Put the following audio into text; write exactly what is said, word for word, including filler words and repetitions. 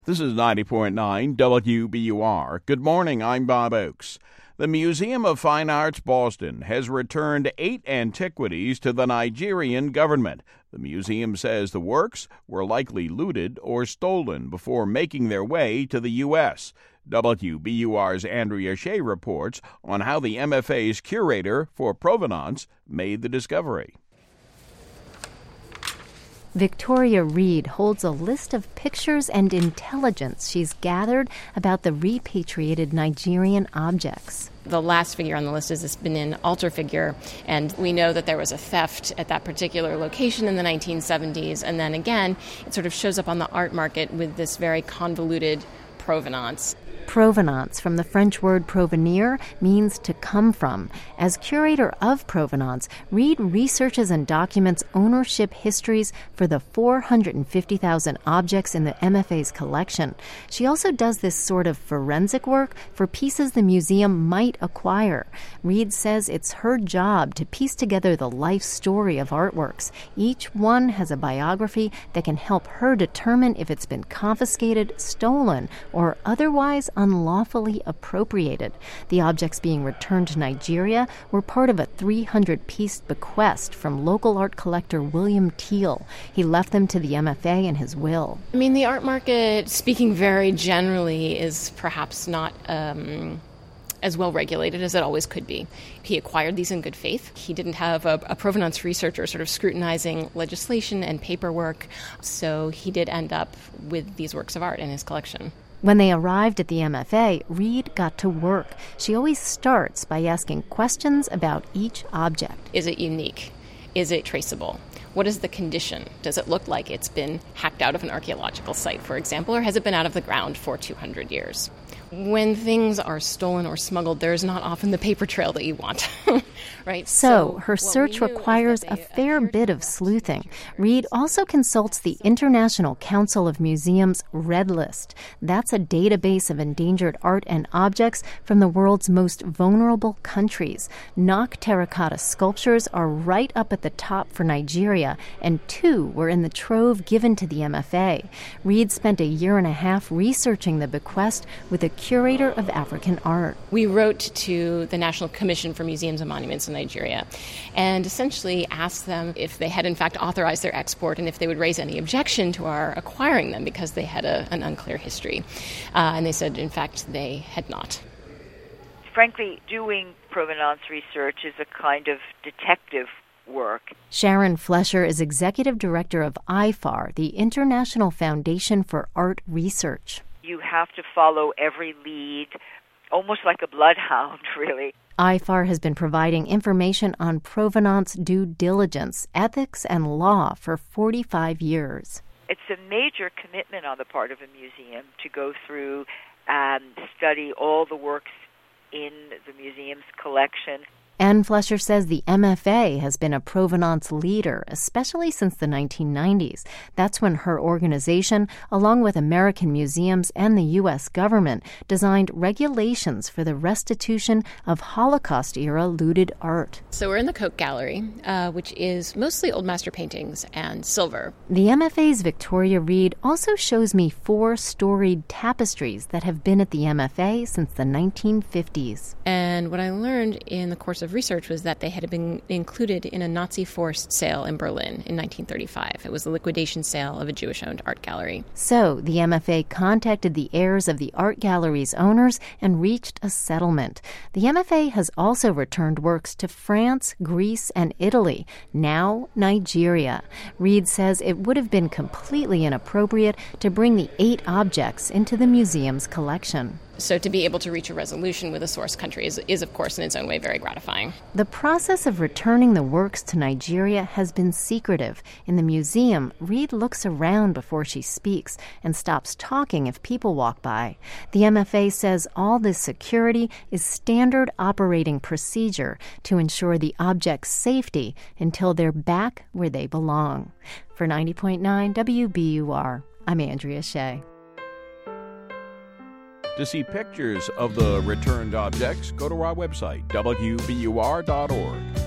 This is ninety point nine W B U R. Good morning, I'm Bob Oakes. The Museum of Fine Arts Boston has returned eight antiquities to the Nigerian government. The museum says the works were likely looted or stolen before making their way to the U S W B U R's Andrea Shea reports on how the M F A's curator for provenance made the discovery. Victoria Reed holds a list of pictures and intelligence she's gathered about the repatriated Nigerian objects. The last figure on the list is this Benin altar figure, and we know that there was a theft at that particular location in the nineteen seventies, and then again, it sort of shows up on the art market with this very convoluted provenance. Provenance, from the French word provenir, means to come from. As curator of provenance, Reed researches and documents ownership histories for the four hundred fifty thousand objects in the M F A's collection. She also does this sort of forensic work for pieces the museum might acquire. Reed says it's her job to piece together the life story of artworks. Each one has a biography that can help her determine if it's been confiscated, stolen, or otherwise unlawfully appropriated. The objects being returned to Nigeria were part of a three hundred piece bequest from local art collector William Teal. He left them to the M F A in his will. I mean, the art market, speaking very generally, is perhaps not um, as well regulated as it always could be. He acquired these in good faith. He didn't have a, a provenance researcher sort of scrutinizing legislation and paperwork, so he did end up with these works of art in his collection. When they arrived at the M F A, Reed got to work. She always starts by asking questions about each object. Is it unique? Is it traceable? What is the condition? Does it look like it's been hacked out of an archaeological site, for example, or has it been out of the ground for two hundred years? When things are stolen or smuggled, there's not often the paper trail that you want, right? So, so her search requires a fair bit of sleuthing. Reed also consults the International Council of Museums Red List. That's a database of endangered art and objects from the world's most vulnerable countries. Knock terracotta sculptures are right up at the top for Nigeria, and two were in the trove given to the M F A. Reed spent a year and a half researching the bequest with a curator of African art. We wrote to the National Commission for Museums and Monuments in Nigeria and essentially asked them if they had in fact authorized their export and if they would raise any objection to our acquiring them because they had a, an unclear history. Uh, and they said, in fact, they had not. Frankly, doing provenance research is a kind of detective work. Sharon Flesher is executive director of I F A R, the International Foundation for Art Research. You have to follow every lead, almost like a bloodhound, really. I F A R has been providing information on provenance due diligence, ethics, and law for forty-five years. It's a major commitment on the part of a museum to go through and study all the works in the museum's collection. Ann Flesher says the M F A has been a provenance leader, especially since the nineteen nineties. That's when her organization, along with American museums and the U S government, designed regulations for the restitution of Holocaust-era looted art. So we're in the Koch Gallery, uh, which is mostly old master paintings and silver. The M F A's Victoria Reed also shows me four storied tapestries that have been at the M F A since the nineteen fifties. And what I learned in the course of research was that they had been included in a Nazi-forced sale in Berlin in nineteen thirty-five. It was the liquidation sale of a Jewish-owned art gallery. So the M F A contacted the heirs of the art gallery's owners and reached a settlement. The M F A has also returned works to France, Greece, and Italy, now Nigeria. Reed says it would have been completely inappropriate to bring the eight objects into the museum's collection. So to be able to reach a resolution with a source country is, is, of course, in its own way very gratifying. The process of returning the works to Nigeria has been secretive. In the museum, Reed looks around before she speaks and stops talking if people walk by. The M F A says all this security is standard operating procedure to ensure the object's safety until they're back where they belong. For ninety point nine W B U R, I'm Andrea Shea. To see pictures of the returned objects, go to our website, W B U R dot org.